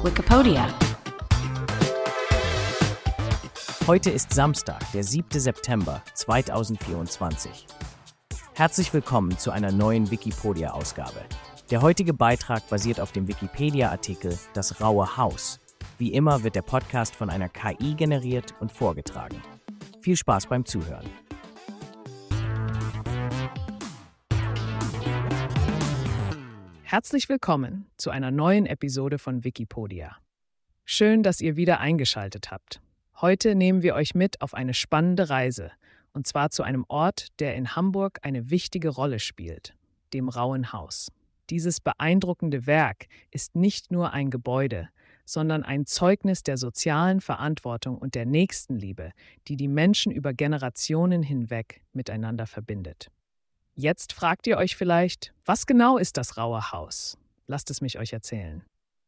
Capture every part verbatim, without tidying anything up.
Wikipedia. Heute ist Samstag, der siebte September zweitausendvierundzwanzig. Herzlich willkommen zu einer neuen Wikipedia-Ausgabe. Der heutige Beitrag basiert auf dem Wikipedia-Artikel Das Raue Haus. Wie immer wird der Podcast von einer K I generiert und vorgetragen. Viel Spaß beim Zuhören. Herzlich willkommen zu einer neuen Episode von Wikipedia. Schön, dass ihr wieder eingeschaltet habt. Heute nehmen wir euch mit auf eine spannende Reise, und zwar zu einem Ort, der in Hamburg eine wichtige Rolle spielt, dem Rauen Haus. Dieses beeindruckende Werk ist nicht nur ein Gebäude, sondern ein Zeugnis der sozialen Verantwortung und der Nächstenliebe, die die Menschen über Generationen hinweg miteinander verbindet. Jetzt fragt ihr euch vielleicht, was genau ist das Raue Haus? Lasst es mich euch erzählen.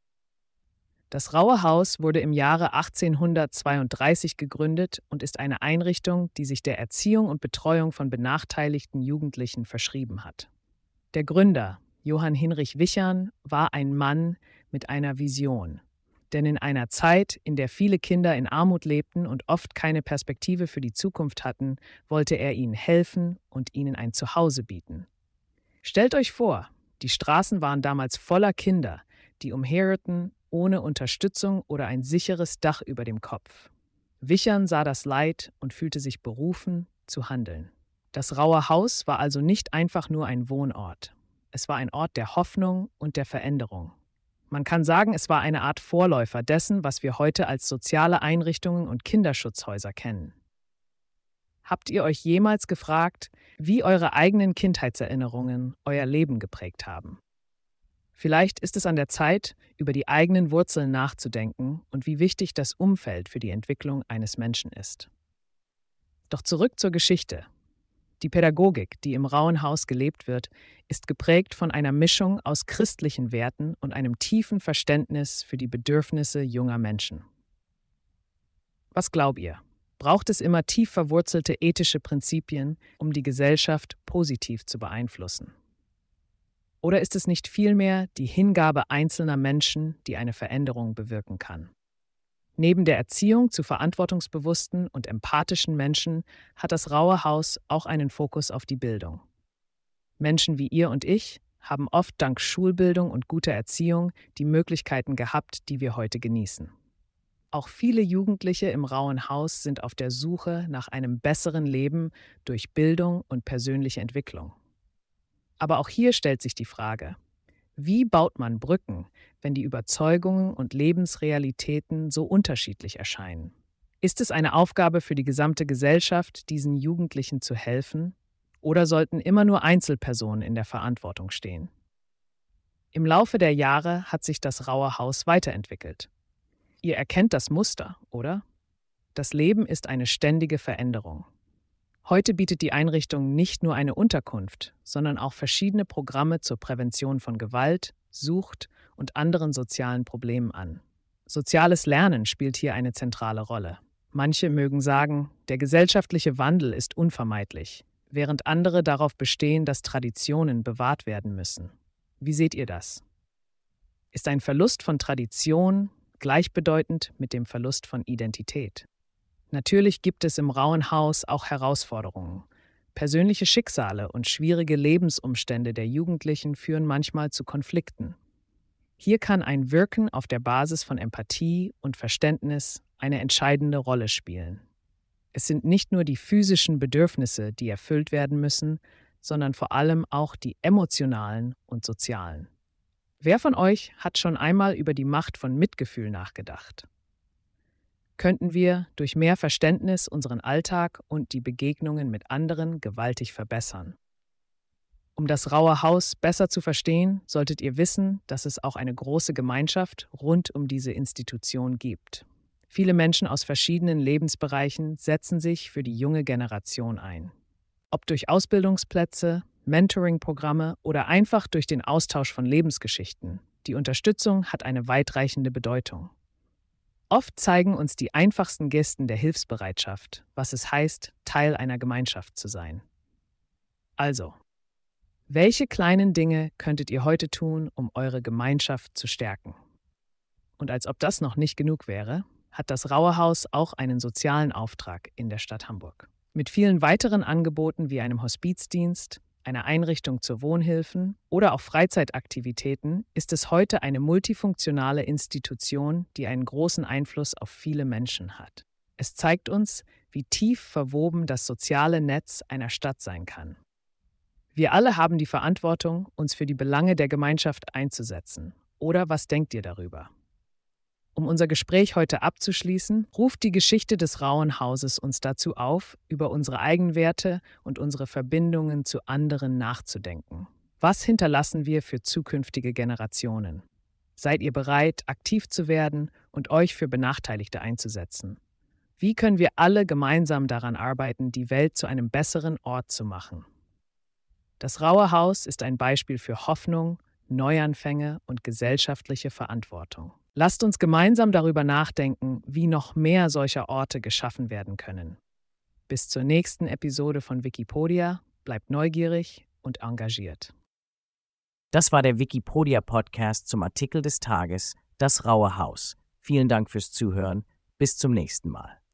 Das Raue Haus wurde im Jahre achtzehnhundertzweiunddreißig gegründet und ist eine Einrichtung, die sich der Erziehung und Betreuung von benachteiligten Jugendlichen verschrieben hat. Der Gründer, Johann Hinrich Wichern, war ein Mann mit einer Vision. Denn in einer Zeit, in der viele Kinder in Armut lebten und oft keine Perspektive für die Zukunft hatten, wollte er ihnen helfen und ihnen ein Zuhause bieten. Stellt euch vor, die Straßen waren damals voller Kinder, die umherirrten, ohne Unterstützung oder ein sicheres Dach über dem Kopf. Wichern sah das Leid und fühlte sich berufen, zu handeln. Das Raue Haus war also nicht einfach nur ein Wohnort. Es war ein Ort der Hoffnung und der Veränderung. Man kann sagen, es war eine Art Vorläufer dessen, was wir heute als soziale Einrichtungen und Kinderschutzhäuser kennen. Habt ihr euch jemals gefragt, wie eure eigenen Kindheitserinnerungen euer Leben geprägt haben? Vielleicht ist es an der Zeit, über die eigenen Wurzeln nachzudenken und wie wichtig das Umfeld für die Entwicklung eines Menschen ist. Doch zurück zur Geschichte. Die Pädagogik, die im Rauen Haus gelebt wird, ist geprägt von einer Mischung aus christlichen Werten und einem tiefen Verständnis für die Bedürfnisse junger Menschen. Was glaubt ihr? Braucht es immer tief verwurzelte ethische Prinzipien, um die Gesellschaft positiv zu beeinflussen? Oder ist es nicht vielmehr die Hingabe einzelner Menschen, die eine Veränderung bewirken kann? Neben der Erziehung zu verantwortungsbewussten und empathischen Menschen hat das Raue Haus auch einen Fokus auf die Bildung. Menschen wie ihr und ich haben oft dank Schulbildung und guter Erziehung die Möglichkeiten gehabt, die wir heute genießen. Auch viele Jugendliche im Rauen Haus sind auf der Suche nach einem besseren Leben durch Bildung und persönliche Entwicklung. Aber auch hier stellt sich die Frage: Wie baut man Brücken, wenn die Überzeugungen und Lebensrealitäten so unterschiedlich erscheinen? Ist es eine Aufgabe für die gesamte Gesellschaft, diesen Jugendlichen zu helfen? Oder sollten immer nur Einzelpersonen in der Verantwortung stehen? Im Laufe der Jahre hat sich das Raue Haus weiterentwickelt. Ihr erkennt das Muster, oder? Das Leben ist eine ständige Veränderung. Heute bietet die Einrichtung nicht nur eine Unterkunft, sondern auch verschiedene Programme zur Prävention von Gewalt, Sucht und anderen sozialen Problemen an. Soziales Lernen spielt hier eine zentrale Rolle. Manche mögen sagen, der gesellschaftliche Wandel ist unvermeidlich, während andere darauf bestehen, dass Traditionen bewahrt werden müssen. Wie seht ihr das? Ist ein Verlust von Tradition gleichbedeutend mit dem Verlust von Identität? Natürlich gibt es im Rauen Haus auch Herausforderungen. Persönliche Schicksale und schwierige Lebensumstände der Jugendlichen führen manchmal zu Konflikten. Hier kann ein Wirken auf der Basis von Empathie und Verständnis eine entscheidende Rolle spielen. Es sind nicht nur die physischen Bedürfnisse, die erfüllt werden müssen, sondern vor allem auch die emotionalen und sozialen. Wer von euch hat schon einmal über die Macht von Mitgefühl nachgedacht? Könnten wir durch mehr Verständnis unseren Alltag und die Begegnungen mit anderen gewaltig verbessern. Um das Raue Haus besser zu verstehen, solltet ihr wissen, dass es auch eine große Gemeinschaft rund um diese Institution gibt. Viele Menschen aus verschiedenen Lebensbereichen setzen sich für die junge Generation ein. Ob durch Ausbildungsplätze, Mentoring-Programme oder einfach durch den Austausch von Lebensgeschichten, die Unterstützung hat eine weitreichende Bedeutung. Oft zeigen uns die einfachsten Gesten der Hilfsbereitschaft, was es heißt, Teil einer Gemeinschaft zu sein. Also, welche kleinen Dinge könntet ihr heute tun, um eure Gemeinschaft zu stärken? Und als ob das noch nicht genug wäre, hat das Raue Haus auch einen sozialen Auftrag in der Stadt Hamburg. Mit vielen weiteren Angeboten wie einem Hospizdienst, einer Einrichtung zur Wohnhilfen oder auch Freizeitaktivitäten ist es heute eine multifunktionale Institution, die einen großen Einfluss auf viele Menschen hat. Es zeigt uns, wie tief verwoben das soziale Netz einer Stadt sein kann. Wir alle haben die Verantwortung, uns für die Belange der Gemeinschaft einzusetzen. Oder was denkt ihr darüber? Um unser Gespräch heute abzuschließen, ruft die Geschichte des Rauen Hauses uns dazu auf, über unsere Eigenwerte und unsere Verbindungen zu anderen nachzudenken. Was hinterlassen wir für zukünftige Generationen? Seid ihr bereit, aktiv zu werden und euch für Benachteiligte einzusetzen? Wie können wir alle gemeinsam daran arbeiten, die Welt zu einem besseren Ort zu machen? Das Raue Haus ist ein Beispiel für Hoffnung, Neuanfänge und gesellschaftliche Verantwortung. Lasst uns gemeinsam darüber nachdenken, wie noch mehr solcher Orte geschaffen werden können. Bis zur nächsten Episode von Wikipedia, bleibt neugierig und engagiert. Das war der Wikipedia-Podcast zum Artikel des Tages, Das Raue Haus. Vielen Dank fürs Zuhören. Bis zum nächsten Mal.